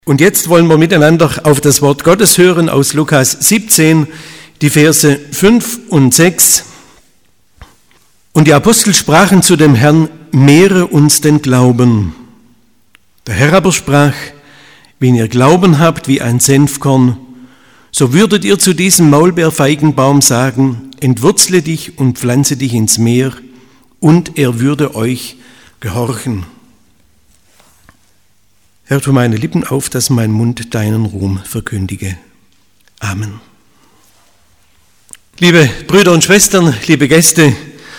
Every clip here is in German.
Und jetzt wollen wir miteinander auf das Wort Gottes hören aus Lukas 17, die Verse 5 und 6. Und die Apostel sprachen zu dem Herrn: Mehre uns den Glauben. Der Herr aber sprach: Wenn ihr Glauben habt wie ein Senfkorn, so würdet ihr zu diesem Maulbeerfeigenbaum sagen: Entwurzle dich und pflanze dich ins Meer, und er würde euch gehorchen. Herr, tu meine Lippen auf, dass mein Mund deinen Ruhm verkündige. Amen. Liebe Brüder und Schwestern, liebe Gäste,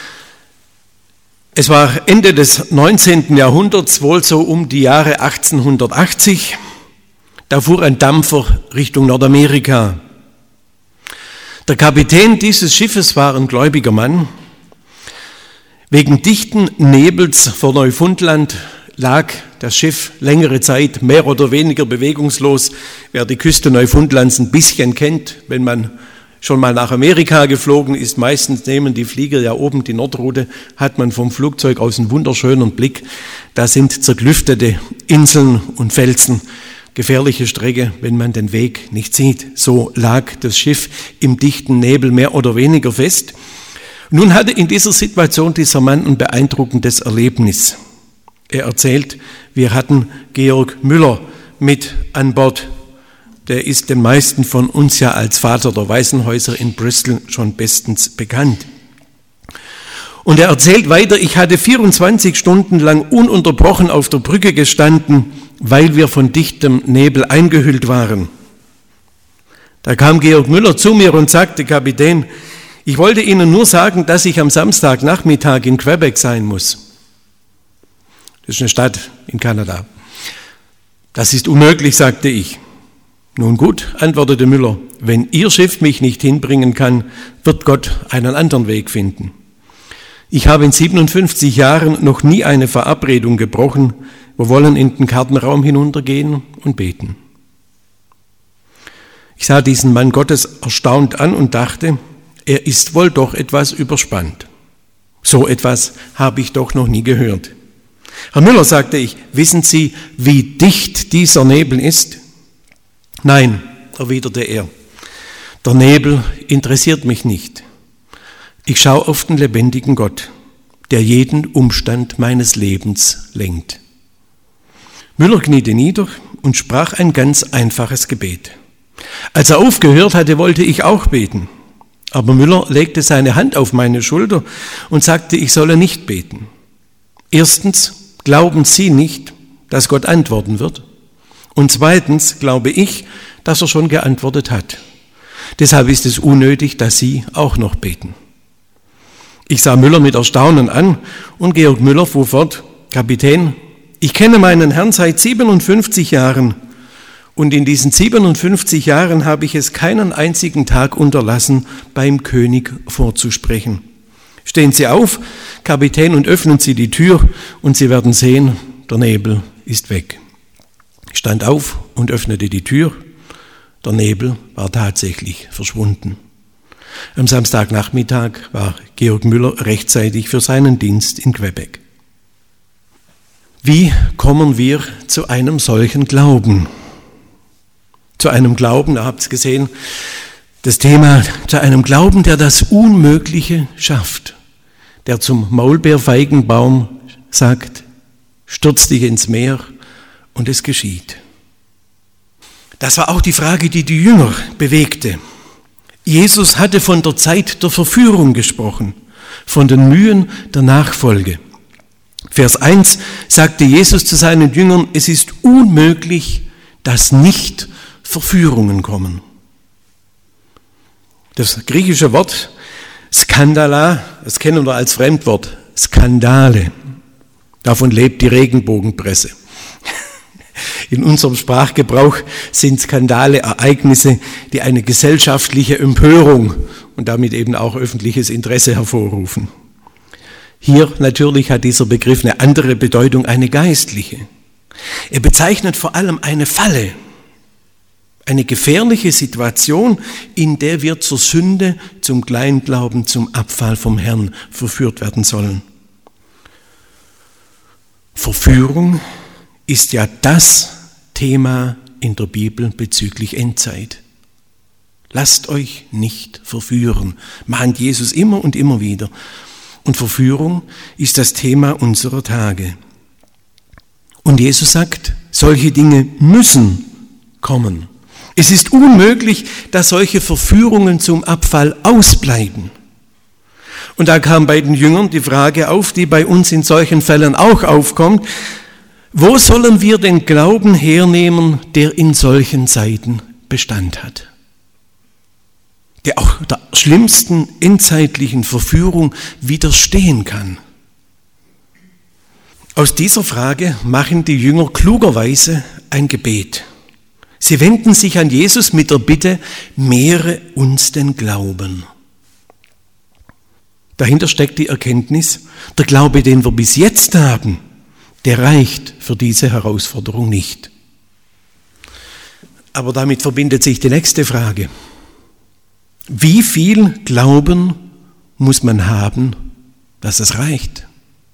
es war Ende des 19. Jahrhunderts, wohl so um die Jahre 1880. Da fuhr ein Dampfer Richtung Nordamerika. Der Kapitän dieses Schiffes war ein gläubiger Mann. Wegen dichten Nebels vor Neufundland lag das Schiff längere Zeit mehr oder weniger bewegungslos. Wer die Küste Neufundlands ein bisschen kennt, wenn man schon mal nach Amerika geflogen ist, meistens nehmen die Flieger ja oben die Nordroute, hat man vom Flugzeug aus einen wunderschönen Blick. Da sind zerklüftete Inseln und Felsen, gefährliche Strecke, wenn man den Weg nicht sieht. So lag das Schiff im dichten Nebel mehr oder weniger fest. Nun hatte in dieser Situation dieser Mann ein beeindruckendes Erlebnis. Er erzählt, wir hatten Georg Müller mit an Bord. Der ist den meisten von uns ja als Vater der Waisenhäuser in Bristol schon bestens bekannt. Und er erzählt weiter, ich hatte 24 Stunden lang ununterbrochen auf der Brücke gestanden, weil wir von dichtem Nebel eingehüllt waren. Da kam Georg Müller zu mir und sagte: Kapitän, ich wollte Ihnen nur sagen, dass ich am Samstagnachmittag in Quebec sein muss. Das ist eine Stadt in Kanada. Das ist unmöglich, sagte ich. Nun gut, antwortete Müller, wenn Ihr Schiff mich nicht hinbringen kann, wird Gott einen anderen Weg finden. Ich habe in 57 Jahren noch nie eine Verabredung gebrochen. Wir wollen in den Kartenraum hinuntergehen und beten. Ich sah diesen Mann Gottes erstaunt an und dachte, er ist wohl doch etwas überspannt. So etwas habe ich doch noch nie gehört. Herr Müller, sagte ich, wissen Sie, wie dicht dieser Nebel ist? Nein, erwiderte er, der Nebel interessiert mich nicht. Ich schaue auf den lebendigen Gott, der jeden Umstand meines Lebens lenkt. Müller kniete nieder und sprach ein ganz einfaches Gebet. Als er aufgehört hatte, wollte ich auch beten. Aber Müller legte seine Hand auf meine Schulter und sagte, ich solle nicht beten. Erstens, glauben Sie nicht, dass Gott antworten wird? Und zweitens glaube ich, dass er schon geantwortet hat. Deshalb ist es unnötig, dass Sie auch noch beten. Ich sah Müller mit Erstaunen an und Georg Müller fuhr fort, Kapitän, ich kenne meinen Herrn seit 57 Jahren und in diesen 57 Jahren habe ich es keinen einzigen Tag unterlassen, beim König vorzusprechen. Stehen Sie auf, Kapitän, und öffnen Sie die Tür und Sie werden sehen, der Nebel ist weg. Ich stand auf und öffnete die Tür. Der Nebel war tatsächlich verschwunden. Am Samstagnachmittag war Georg Müller rechtzeitig für seinen Dienst in Quebec. Wie kommen wir zu einem solchen Glauben? Zu einem Glauben, ihr habt es gesehen, das Thema, zu einem Glauben, der das Unmögliche schafft, der zum Maulbeerfeigenbaum sagt, stürz dich ins Meer und es geschieht. Das war auch die Frage, die die Jünger bewegte. Jesus hatte von der Zeit der Verführung gesprochen, von den Mühen der Nachfolge. Vers 1 sagte Jesus zu seinen Jüngern, es ist unmöglich, dass nicht Verführungen kommen. Das griechische Wort Skandala, das kennen wir als Fremdwort, Skandale. Davon lebt die Regenbogenpresse. In unserem Sprachgebrauch sind Skandale Ereignisse, die eine gesellschaftliche Empörung und damit eben auch öffentliches Interesse hervorrufen. Hier natürlich hat dieser Begriff eine andere Bedeutung, eine geistliche. Er bezeichnet vor allem eine Falle, eine gefährliche Situation, in der wir zur Sünde, zum Kleinglauben, zum Abfall vom Herrn verführt werden sollen. Verführung ist ja das Thema in der Bibel bezüglich Endzeit. Lasst euch nicht verführen, mahnt Jesus immer und immer wieder. Und Verführung ist das Thema unserer Tage. Und Jesus sagt, solche Dinge müssen kommen. Es ist unmöglich, dass solche Verführungen zum Abfall ausbleiben. Und da kam bei den Jüngern die Frage auf, die bei uns in solchen Fällen auch aufkommt: Wo sollen wir den Glauben hernehmen, der in solchen Zeiten Bestand hat? Der auch der schlimmsten endzeitlichen Verführung widerstehen kann. Aus dieser Frage machen die Jünger klugerweise ein Gebet. Sie wenden sich an Jesus mit der Bitte, mehre uns den Glauben. Dahinter steckt die Erkenntnis, der Glaube, den wir bis jetzt haben, der reicht für diese Herausforderung nicht. Aber damit verbindet sich die nächste Frage. Wie viel Glauben muss man haben, dass es reicht?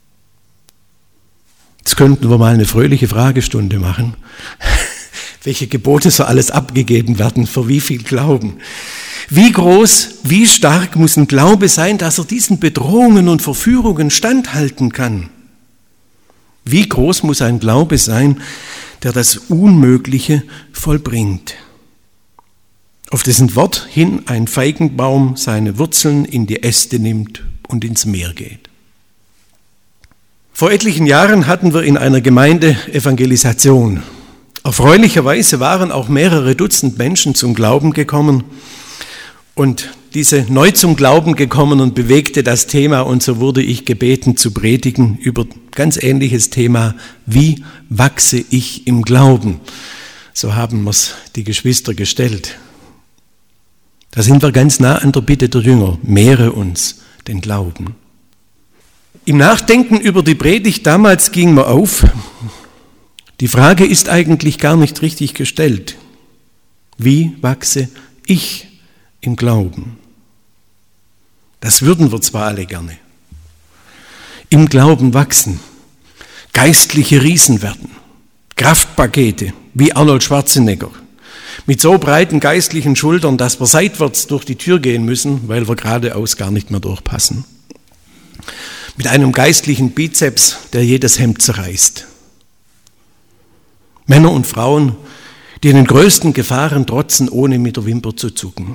Jetzt könnten wir mal eine fröhliche Fragestunde machen. Welche Gebote soll alles abgegeben werden, für wie viel Glauben? Wie groß, wie stark muss ein Glaube sein, dass er diesen Bedrohungen und Verführungen standhalten kann? Wie groß muss ein Glaube sein, der das Unmögliche vollbringt? Auf dessen Wort hin ein Feigenbaum seine Wurzeln in die Äste nimmt und ins Meer geht. Vor etlichen Jahren hatten wir in einer Gemeinde Evangelisation. Erfreulicherweise waren auch mehrere Dutzend Menschen zum Glauben gekommen. Und diese neu zum Glauben gekommenen bewegte das Thema, und so wurde ich gebeten zu predigen über ganz ähnliches Thema: Wie wachse ich im Glauben? So haben mir's die Geschwister gestellt. Da sind wir ganz nah an der Bitte der Jünger: Mehre uns den Glauben. Im Nachdenken über die Predigt damals ging mir auf, die Frage ist eigentlich gar nicht richtig gestellt. Wie wachse ich im Glauben? Das würden wir zwar alle gerne. Im Glauben wachsen, geistliche Riesen werden, Kraftpakete wie Arnold Schwarzenegger, mit so breiten geistlichen Schultern, dass wir seitwärts durch die Tür gehen müssen, weil wir geradeaus gar nicht mehr durchpassen. Mit einem geistlichen Bizeps, der jedes Hemd zerreißt. Männer und Frauen, die den größten Gefahren trotzen, ohne mit der Wimper zu zucken.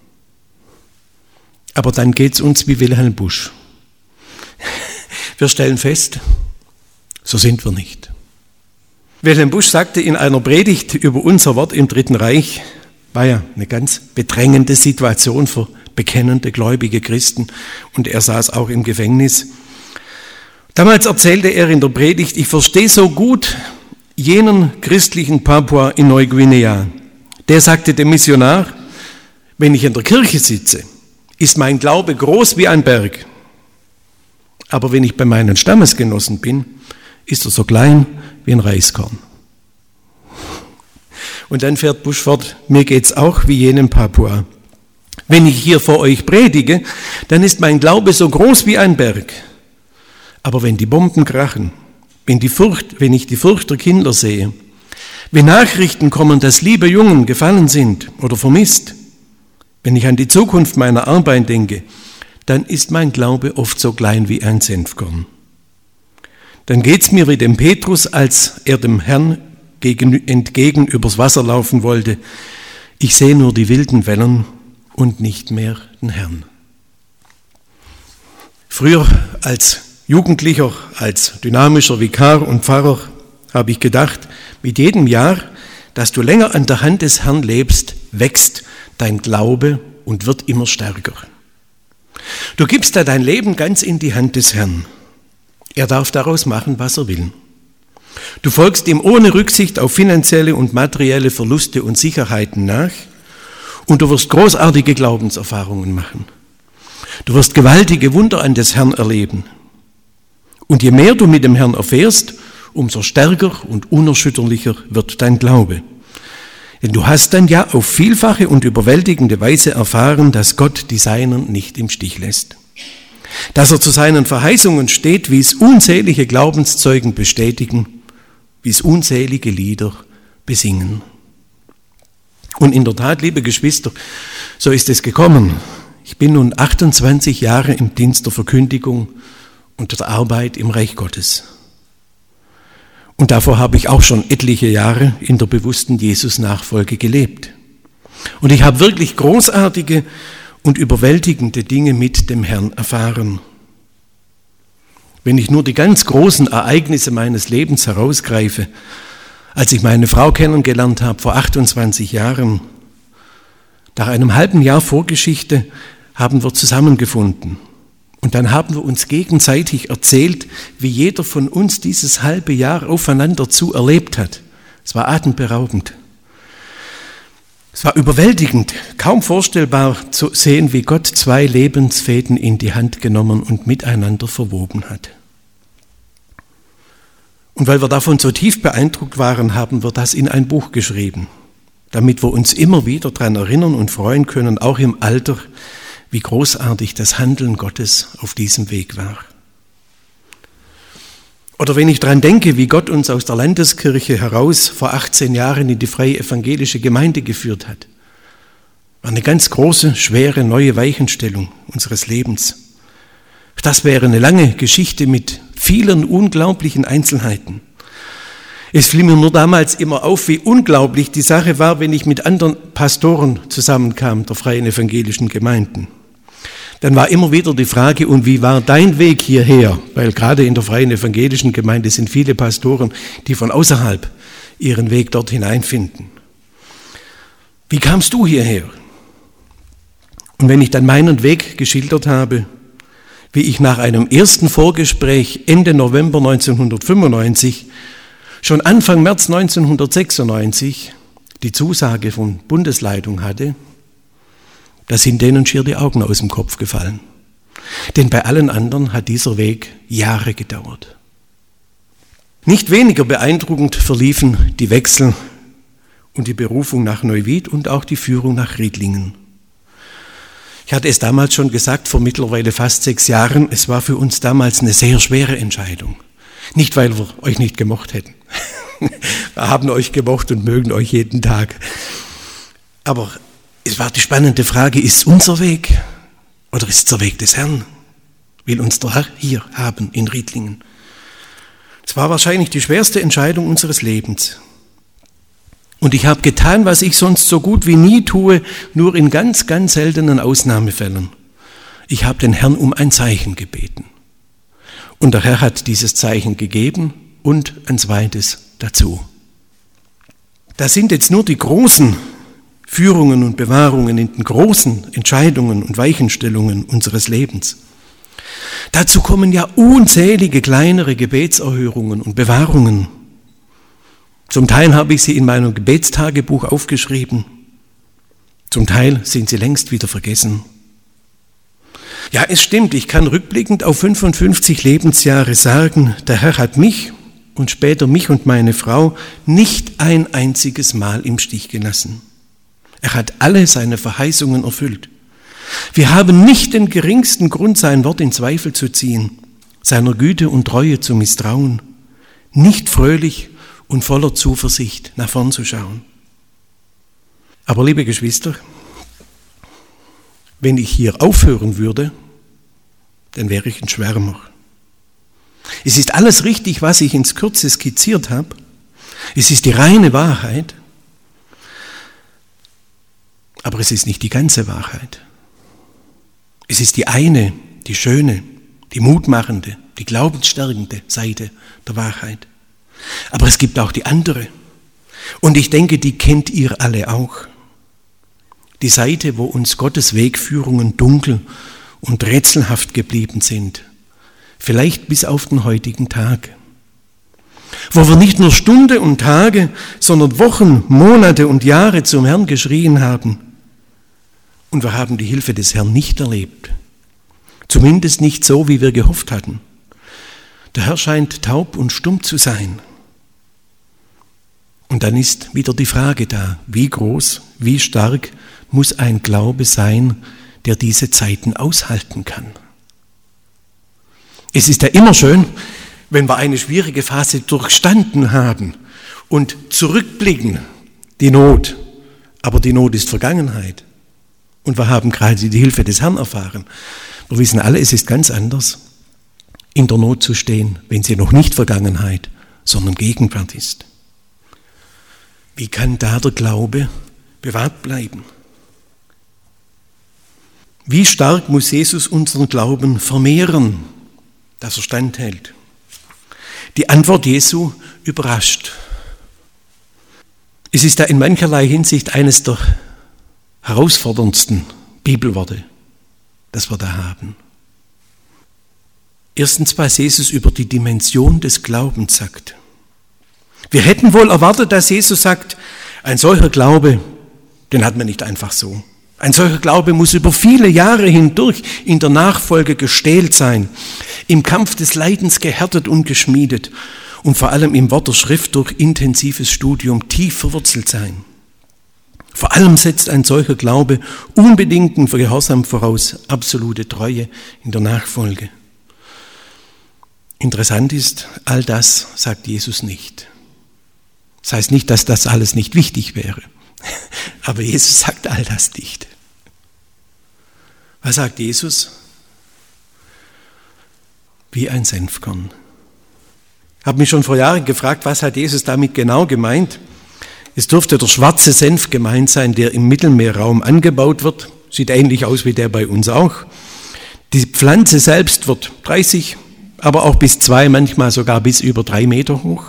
Aber dann geht's uns wie Wilhelm Busch. Wir stellen fest, so sind wir nicht. Wilhelm Busch sagte in einer Predigt über unser Wort im Dritten Reich, war ja eine ganz bedrängende Situation für bekennende, gläubige Christen, und er saß auch im Gefängnis. Damals erzählte er in der Predigt: Ich verstehe so gut jenen christlichen Papua in Neuguinea. Der sagte dem Missionar: Wenn ich in der Kirche sitze, ist mein Glaube groß wie ein Berg. Aber wenn ich bei meinen Stammesgenossen bin, ist er so klein wie ein Reiskorn. Und dann fährt Busch fort: Mir geht's auch wie jenem Papua. Wenn ich hier vor euch predige, dann ist mein Glaube so groß wie ein Berg. Aber wenn die Bomben krachen, wenn ich die Furcht der Kinder sehe, wenn Nachrichten kommen, dass liebe Jungen gefallen sind oder vermisst, wenn ich an die Zukunft meiner Arbeit denke, dann ist mein Glaube oft so klein wie ein Senfkorn. Dann geht's mir wie dem Petrus, als er dem Herrn entgegen übers Wasser laufen wollte: Ich sehe nur die wilden Wellen und nicht mehr den Herrn. Früher als Jugendlicher, als dynamischer Vikar und Pfarrer habe ich gedacht, mit jedem Jahr, dass du länger an der Hand des Herrn lebst, wächst dein Glaube und wird immer stärker. Du gibst da dein Leben ganz in die Hand des Herrn. Er darf daraus machen, was er will. Du folgst ihm ohne Rücksicht auf finanzielle und materielle Verluste und Sicherheiten nach, und du wirst großartige Glaubenserfahrungen machen. Du wirst gewaltige Wunder an des Herrn erleben. Und je mehr du mit dem Herrn erfährst, umso stärker und unerschütterlicher wird dein Glaube. Denn du hast dann ja auf vielfache und überwältigende Weise erfahren, dass Gott die Seinen nicht im Stich lässt. Dass er zu seinen Verheißungen steht, wie es unzählige Glaubenszeugen bestätigen, wie es unzählige Lieder besingen. Und in der Tat, liebe Geschwister, so ist es gekommen. Ich bin nun 28 Jahre im Dienst der Verkündigung und der Arbeit im Reich Gottes. Und davor habe ich auch schon etliche Jahre in der bewussten Jesus-Nachfolge gelebt. Und ich habe wirklich großartige und überwältigende Dinge mit dem Herrn erfahren. Wenn ich nur die ganz großen Ereignisse meines Lebens herausgreife, als ich meine Frau kennengelernt habe vor 28 Jahren, nach einem halben Jahr Vorgeschichte haben wir zusammengefunden. Und dann haben wir uns gegenseitig erzählt, wie jeder von uns dieses halbe Jahr aufeinander zu erlebt hat. Es war atemberaubend. Es war überwältigend, kaum vorstellbar zu sehen, wie Gott zwei Lebensfäden in die Hand genommen und miteinander verwoben hat. Und weil wir davon so tief beeindruckt waren, haben wir das in ein Buch geschrieben, damit wir uns immer wieder daran erinnern und freuen können, auch im Alter, wie großartig das Handeln Gottes auf diesem Weg war. Oder wenn ich daran denke, wie Gott uns aus der Landeskirche heraus vor 18 Jahren in die freie evangelische Gemeinde geführt hat, war eine ganz große, schwere, neue Weichenstellung unseres Lebens. Das wäre eine lange Geschichte mit vielen unglaublichen Einzelheiten. Es fiel mir nur damals immer auf, wie unglaublich die Sache war, wenn ich mit anderen Pastoren zusammenkam, der freien evangelischen Gemeinden. Dann war immer wieder die Frage, und wie war dein Weg hierher? Weil gerade in der freien evangelischen Gemeinde sind viele Pastoren, die von außerhalb ihren Weg dort hineinfinden. Wie kamst du hierher? Und wenn ich dann meinen Weg geschildert habe, wie ich nach einem ersten Vorgespräch Ende November 1995 schon Anfang März 1996 die Zusage von Bundesleitung hatte, da sind denen schier die Augen aus dem Kopf gefallen. Denn bei allen anderen hat dieser Weg Jahre gedauert. Nicht weniger beeindruckend verliefen die Wechsel und die Berufung nach Neuwied und auch die Führung nach Riedlingen. Ich hatte es damals schon gesagt, vor mittlerweile fast 6 Jahren, es war für uns damals eine sehr schwere Entscheidung. Nicht, weil wir euch nicht gemocht hätten. Wir haben euch gemocht und mögen euch jeden Tag. Aber es war die spannende Frage, ist es unser Weg oder ist es der Weg des Herrn? Will uns der Herr hier haben in Riedlingen? Es war wahrscheinlich die schwerste Entscheidung unseres Lebens. Und ich habe getan, was ich sonst so gut wie nie tue, nur in ganz, ganz seltenen Ausnahmefällen. Ich habe den Herrn um ein Zeichen gebeten. Und der Herr hat dieses Zeichen gegeben und ein zweites dazu. Das sind jetzt nur die großen Führungen und Bewahrungen in den großen Entscheidungen und Weichenstellungen unseres Lebens. Dazu kommen ja unzählige kleinere Gebetserhörungen und Bewahrungen. Zum Teil habe ich sie in meinem Gebetstagebuch aufgeschrieben, zum Teil sind sie längst wieder vergessen. Ja, es stimmt, ich kann rückblickend auf 55 Lebensjahre sagen, der Herr hat mich und später mich und meine Frau nicht ein einziges Mal im Stich gelassen. Er hat alle seine Verheißungen erfüllt. Wir haben nicht den geringsten Grund, sein Wort in Zweifel zu ziehen, seiner Güte und Treue zu misstrauen, nicht fröhlich und voller Zuversicht nach vorn zu schauen. Aber liebe Geschwister, wenn ich hier aufhören würde, dann wäre ich ein Schwärmer. Es ist alles richtig, was ich ins Kürze skizziert habe. Es ist die reine Wahrheit. Aber es ist nicht die ganze Wahrheit. Es ist die eine, die schöne, die mutmachende, die glaubensstärkende Seite der Wahrheit. Aber es gibt auch die andere. Und ich denke, die kennt ihr alle auch. Die Seite, wo uns Gottes Wegführungen dunkel und rätselhaft geblieben sind. Vielleicht bis auf den heutigen Tag. Wo wir nicht nur Stunden und Tage, sondern Wochen, Monate und Jahre zum Herrn geschrien haben. Und wir haben die Hilfe des Herrn nicht erlebt. Zumindest nicht so, wie wir gehofft hatten. Der Herr scheint taub und stumm zu sein. Und dann ist wieder die Frage da, wie groß, wie stark muss ein Glaube sein, der diese Zeiten aushalten kann. Es ist ja immer schön, wenn wir eine schwierige Phase durchstanden haben und zurückblicken, die Not aber die Not ist Vergangenheit. Und wir haben gerade die Hilfe des Herrn erfahren. Wir wissen alle, es ist ganz anders, in der Not zu stehen, wenn sie noch nicht Vergangenheit, sondern Gegenwart ist. Wie kann da der Glaube bewahrt bleiben? Wie stark muss Jesus unseren Glauben vermehren, dass er standhält? Die Antwort Jesu überrascht. Es ist da in mancherlei Hinsicht eines der herausforderndsten Bibelworte, das wir da haben. Erstens, was Jesus über die Dimension des Glaubens sagt. Wir hätten wohl erwartet, dass Jesus sagt, ein solcher Glaube, den hat man nicht einfach so. Ein solcher Glaube muss über viele Jahre hindurch in der Nachfolge gestählt sein, im Kampf des Leidens gehärtet und geschmiedet und vor allem im Wort der Schrift durch intensives Studium tief verwurzelt sein. Vor allem setzt ein solcher Glaube unbedingten Gehorsam voraus, absolute Treue in der Nachfolge. Interessant ist, all das sagt Jesus nicht. Das heißt nicht, dass das alles nicht wichtig wäre. Aber Jesus sagt all das nicht. Was sagt Jesus? Wie ein Senfkorn. Ich habe mich schon vor Jahren gefragt, was hat Jesus damit genau gemeint? Es dürfte der schwarze Senf gemeint sein, der im Mittelmeerraum angebaut wird. Sieht ähnlich aus wie der bei uns auch. Die Pflanze selbst wird 30, aber auch bis 2, manchmal sogar bis über 3 Meter hoch.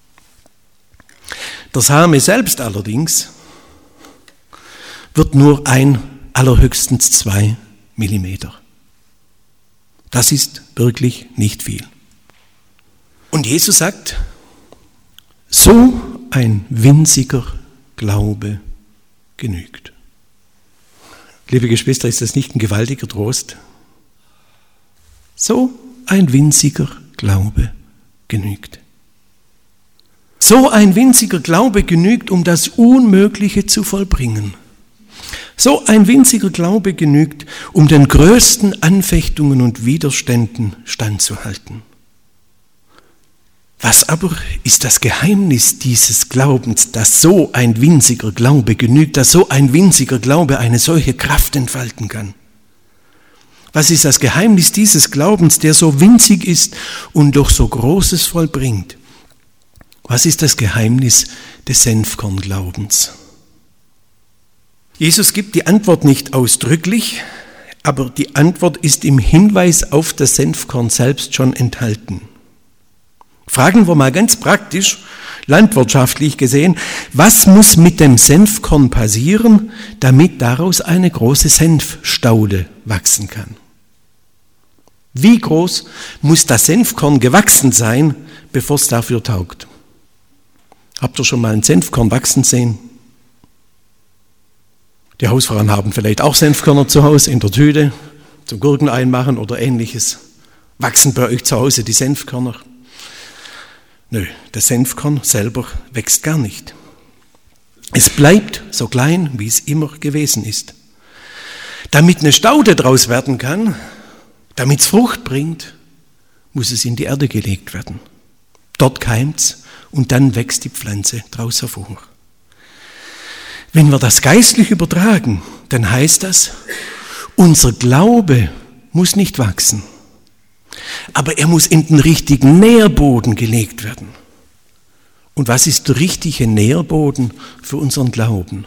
Der Same selbst allerdings wird nur allerhöchstens 2 Millimeter. Das ist wirklich nicht viel. Und Jesus sagt, so ein winziger Glaube genügt. Liebe Geschwister, ist das nicht ein gewaltiger Trost? So ein winziger Glaube genügt. So ein winziger Glaube genügt, um das Unmögliche zu vollbringen. So ein winziger Glaube genügt, um den größten Anfechtungen und Widerständen standzuhalten. Was aber ist das Geheimnis dieses Glaubens, dass so ein winziger Glaube genügt, dass so ein winziger Glaube eine solche Kraft entfalten kann? Was ist das Geheimnis dieses Glaubens, der so winzig ist und doch so Großes vollbringt? Was ist das Geheimnis des Senfkornglaubens? Jesus gibt die Antwort nicht ausdrücklich, aber die Antwort ist im Hinweis auf das Senfkorn selbst schon enthalten. Fragen wir mal ganz praktisch, landwirtschaftlich gesehen, was muss mit dem Senfkorn passieren, damit daraus eine große Senfstaude wachsen kann? Wie groß muss das Senfkorn gewachsen sein, bevor es dafür taugt? Habt ihr schon mal ein Senfkorn wachsen sehen? Die Hausfrauen haben vielleicht auch Senfkörner zu Hause in der Tüte, zum Gurken einmachen oder ähnliches. Wachsen bei euch zu Hause die Senfkörner? Nö, das Senfkorn selber wächst gar nicht. Es bleibt so klein, wie es immer gewesen ist. Damit eine Staude draus werden kann, damit es Frucht bringt, muss es in die Erde gelegt werden. Dort keimt's und dann wächst die Pflanze draus hervor. Wenn wir das geistlich übertragen, dann heißt das, unser Glaube muss nicht wachsen, aber er muss in den richtigen Nährboden gelegt werden. Und was ist der richtige Nährboden für unseren Glauben?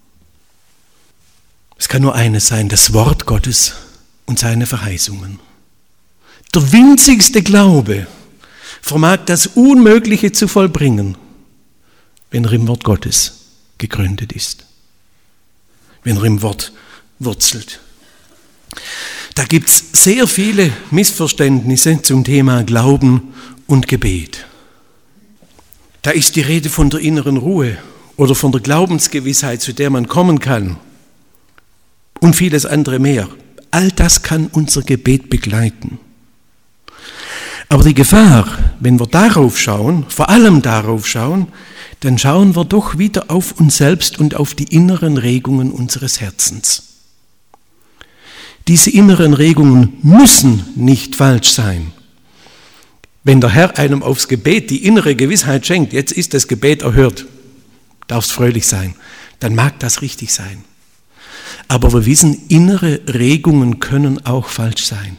Es kann nur eines sein, das Wort Gottes und seine Verheißungen. Der winzigste Glaube vermag das Unmögliche zu vollbringen, wenn er im Wort Gottes gegründet ist, wenn er im Wort wurzelt. Da gibt es sehr viele Missverständnisse zum Thema Glauben und Gebet. Da ist die Rede von der inneren Ruhe oder von der Glaubensgewissheit, zu der man kommen kann und vieles andere mehr. All das kann unser Gebet begleiten. Aber die Gefahr, wenn wir darauf schauen, vor allem darauf schauen, dann schauen wir doch wieder auf uns selbst und auf die inneren Regungen unseres Herzens. Diese inneren Regungen müssen nicht falsch sein. Wenn der Herr einem aufs Gebet die innere Gewissheit schenkt, jetzt ist das Gebet erhört, darfst fröhlich sein, dann mag das richtig sein. Aber wir wissen, innere Regungen können auch falsch sein.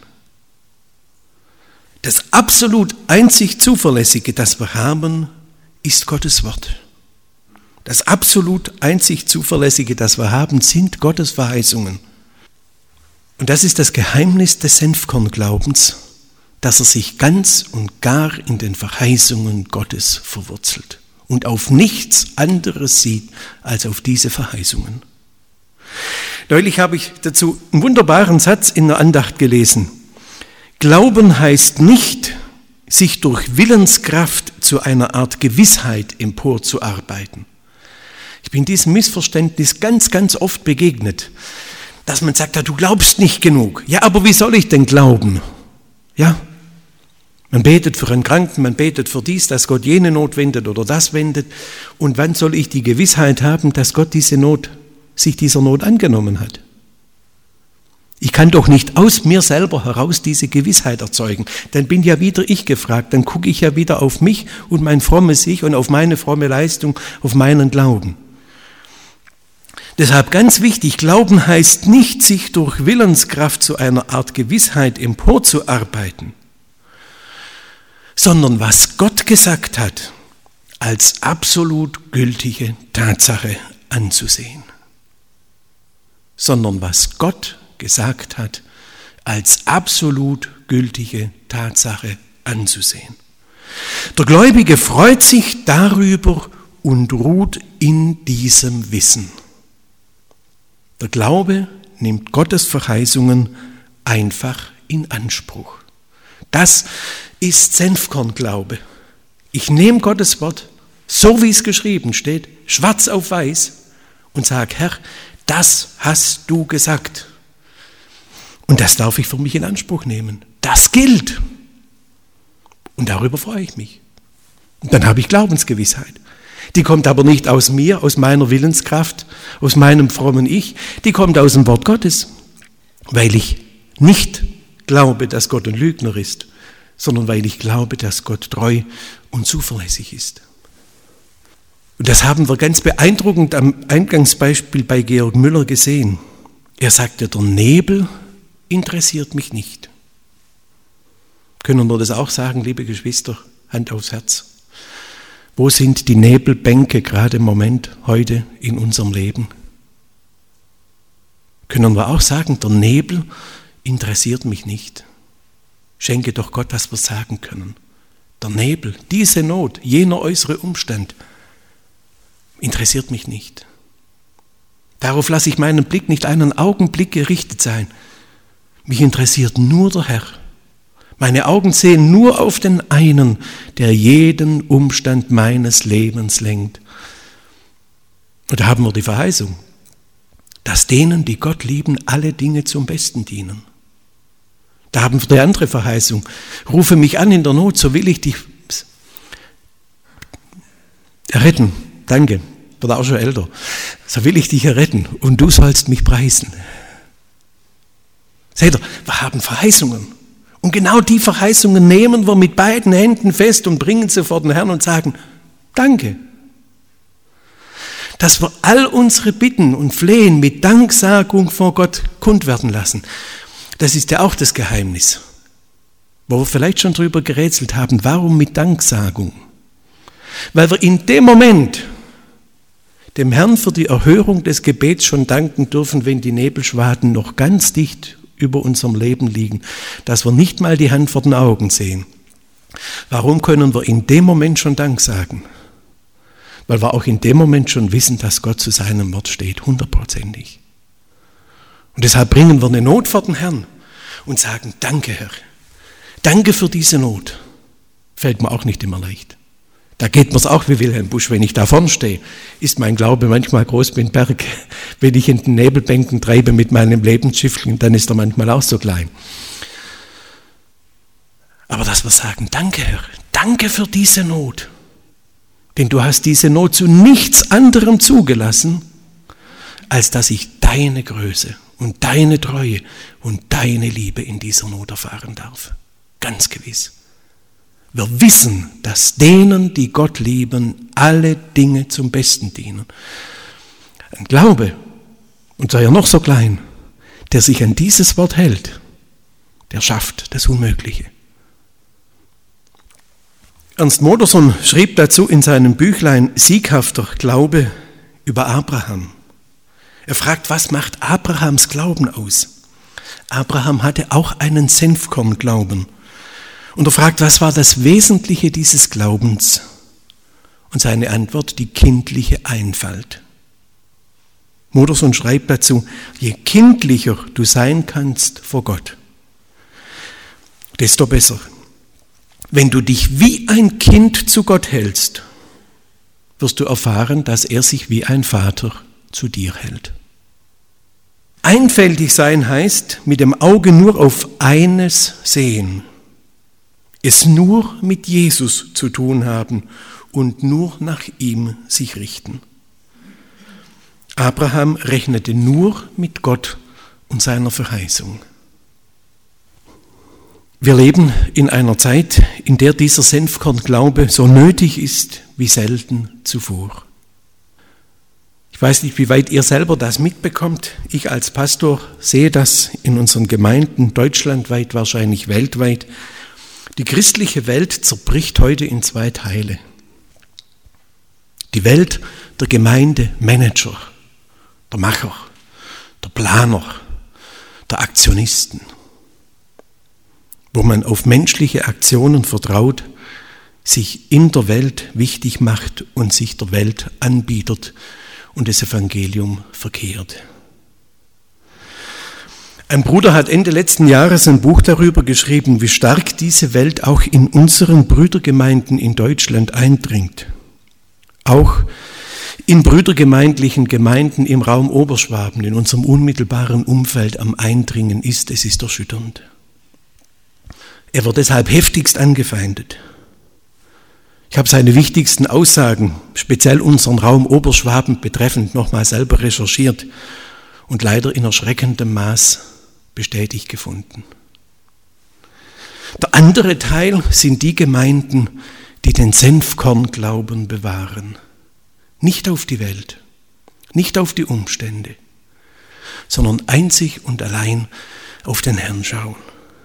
Das absolut einzig Zuverlässige, das wir haben, ist Gottes Wort. Das absolut einzig Zuverlässige, das wir haben, sind Gottes Verheißungen. Und das ist das Geheimnis des Senfkornglaubens, dass er sich ganz und gar in den Verheißungen Gottes verwurzelt und auf nichts anderes sieht als auf diese Verheißungen. Neulich habe ich dazu einen wunderbaren Satz in der Andacht gelesen. Glauben heißt nicht, sich durch Willenskraft zu einer Art Gewissheit emporzuarbeiten. Ich bin diesem Missverständnis ganz, ganz oft begegnet, dass man sagt, ja, du glaubst nicht genug. Ja, aber wie soll ich denn glauben? Ja, man betet für einen Kranken, man betet für dies, dass Gott jene Not wendet oder das wendet. Und wann soll ich die Gewissheit haben, dass Gott sich dieser Not angenommen hat? Ich kann doch nicht aus mir selber heraus diese Gewissheit erzeugen. Dann bin ja wieder ich gefragt, dann gucke ich ja wieder auf mich und mein frommes Ich und auf meine fromme Leistung, auf meinen Glauben. Deshalb ganz wichtig, Glauben heißt nicht, sich durch Willenskraft zu einer Art Gewissheit emporzuarbeiten, sondern was Gott gesagt hat, als absolut gültige Tatsache anzusehen. Sondern was Gott gesagt hat, als absolut gültige Tatsache anzusehen. Der Gläubige freut sich darüber und ruht in diesem Wissen. Der Glaube nimmt Gottes Verheißungen einfach in Anspruch. Das ist Senfkornglaube. Ich nehme Gottes Wort, so wie es geschrieben steht, schwarz auf weiß und sage, Herr, das hast du gesagt. Und das darf ich für mich in Anspruch nehmen. Das gilt. Und darüber freue ich mich. Und dann habe ich Glaubensgewissheit. Die kommt aber nicht aus mir, aus meiner Willenskraft, aus meinem frommen Ich. Die kommt aus dem Wort Gottes, weil ich nicht glaube, dass Gott ein Lügner ist, sondern weil ich glaube, dass Gott treu und zuverlässig ist. Und das haben wir ganz beeindruckend am Eingangsbeispiel bei Georg Müller gesehen. Er sagte, der Nebel interessiert mich nicht. Können wir das auch sagen, liebe Geschwister? Hand aufs Herz. Wo sind die Nebelbänke gerade im Moment, heute in unserem Leben? Können wir auch sagen, der Nebel interessiert mich nicht. Schenke doch Gott, dass wir sagen können. Der Nebel, diese Not, jener äußere Umstand, interessiert mich nicht. Darauf lasse ich meinen Blick nicht einen Augenblick gerichtet sein. Mich interessiert nur der Herr. Meine Augen sehen nur auf den einen, der jeden Umstand meines Lebens lenkt. Und da haben wir die Verheißung, dass denen, die Gott lieben, alle Dinge zum Besten dienen. Da haben wir die andere Verheißung. Rufe mich an in der Not, so will ich dich erretten. Danke, wird auch schon älter. So will ich dich erretten und du sollst mich preisen. Seht ihr, wir haben Verheißungen. Und genau die Verheißungen nehmen wir mit beiden Händen fest und bringen sie vor den Herrn und sagen, danke. Dass wir all unsere Bitten und Flehen mit Danksagung vor Gott kund werden lassen. Das ist ja auch das Geheimnis, wo wir vielleicht schon drüber gerätselt haben, warum mit Danksagung? Weil wir in dem Moment dem Herrn für die Erhörung des Gebets schon danken dürfen, wenn die Nebelschwaden noch ganz dicht über unserem Leben liegen, dass wir nicht mal die Hand vor den Augen sehen. Warum können wir in dem Moment schon Dank sagen? Weil wir auch in dem Moment schon wissen, dass Gott zu seinem Wort steht, 100%ig. Und deshalb bringen wir eine Not vor den Herrn und sagen, danke Herr, danke für diese Not. Fällt mir auch nicht immer leicht. Da geht mir's auch wie Wilhelm Busch, wenn ich da vorne stehe, ist mein Glaube manchmal groß wie ein Berg. Wenn ich in den Nebelbänken treibe mit meinem Lebensschiffchen, dann ist er manchmal auch so klein. Aber dass wir sagen, danke Herr, danke für diese Not. Denn du hast diese Not zu nichts anderem zugelassen, als dass ich deine Größe und deine Treue und deine Liebe in dieser Not erfahren darf. Ganz gewiss. Wir wissen, dass denen, die Gott lieben, alle Dinge zum Besten dienen. Ein Glaube, und sei er noch so klein, der sich an dieses Wort hält, der schafft das Unmögliche. Ernst Modersohn schrieb dazu in seinem Büchlein Sieghafter Glaube über Abraham. Er fragt, was macht Abrahams Glauben aus? Abraham hatte auch einen Senfkornglauben. Und er fragt, was war das Wesentliche dieses Glaubens? Und seine Antwort, die kindliche Einfalt. Modersohn schreibt dazu, je kindlicher du sein kannst vor Gott, desto besser. Wenn du dich wie ein Kind zu Gott hältst, wirst du erfahren, dass er sich wie ein Vater zu dir hält. Einfältig sein heißt, mit dem Auge nur auf eines sehen, es nur mit Jesus zu tun haben und nur nach ihm sich richten. Abraham rechnete nur mit Gott und seiner Verheißung. Wir leben in einer Zeit, in der dieser Senfkornglaube so nötig ist wie selten zuvor. Ich weiß nicht, wie weit ihr selber das mitbekommt. Ich als Pastor sehe das in unseren Gemeinden, deutschlandweit, wahrscheinlich weltweit. Die christliche Welt zerbricht heute in zwei Teile. Die Welt der Gemeindemanager, der Macher, der Planer, der Aktionisten, wo man auf menschliche Aktionen vertraut, sich in der Welt wichtig macht und sich der Welt anbietet und das Evangelium verkehrt. Ein Bruder hat Ende letzten Jahres ein Buch darüber geschrieben, wie stark diese Welt auch in unseren Brüdergemeinden in Deutschland eindringt. Auch in brüdergemeindlichen Gemeinden im Raum Oberschwaben, in unserem unmittelbaren Umfeld am Eindringen ist. Es ist erschütternd. Er wird deshalb heftigst angefeindet. Ich habe seine wichtigsten Aussagen, speziell unseren Raum Oberschwaben betreffend, nochmal selber recherchiert und leider in erschreckendem Maß bestätigt gefunden. Der andere Teil sind die Gemeinden, die den Senfkornglauben bewahren. Nicht auf die Welt, nicht auf die Umstände, sondern einzig und allein auf den Herrn schauen.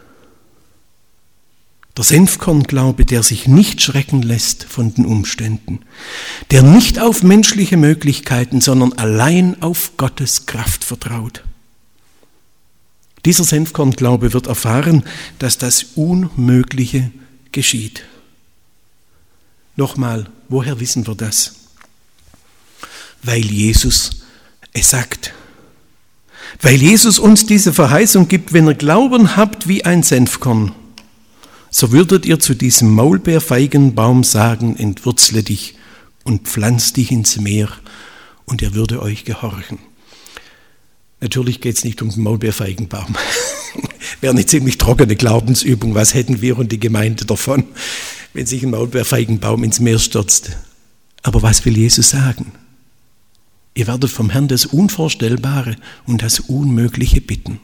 Der Senfkornglaube, der sich nicht schrecken lässt von den Umständen, der nicht auf menschliche Möglichkeiten, sondern allein auf Gottes Kraft vertraut. Dieser Senfkornglaube wird erfahren, dass das Unmögliche geschieht. Nochmal, woher wissen wir das? Weil Jesus es sagt. Weil Jesus uns diese Verheißung gibt, wenn ihr Glauben habt wie ein Senfkorn, so würdet ihr zu diesem Maulbeerfeigenbaum sagen, entwurzle dich und pflanz dich ins Meer, und er würde euch gehorchen. Natürlich geht es nicht um den Maulbeerfeigenbaum. Wäre eine ziemlich trockene Glaubensübung. Was hätten wir und die Gemeinde davon, wenn sich ein Maulbeerfeigenbaum ins Meer stürzt? Aber was will Jesus sagen? Ihr werdet vom Herrn das Unvorstellbare und das Unmögliche bitten.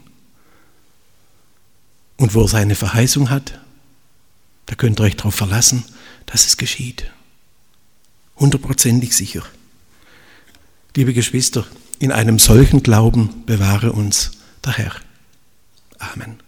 Und wo er seine Verheißung hat, da könnt ihr euch darauf verlassen, dass es geschieht. 100% sicher. Liebe Geschwister, in einem solchen Glauben bewahre uns der Herr. Amen.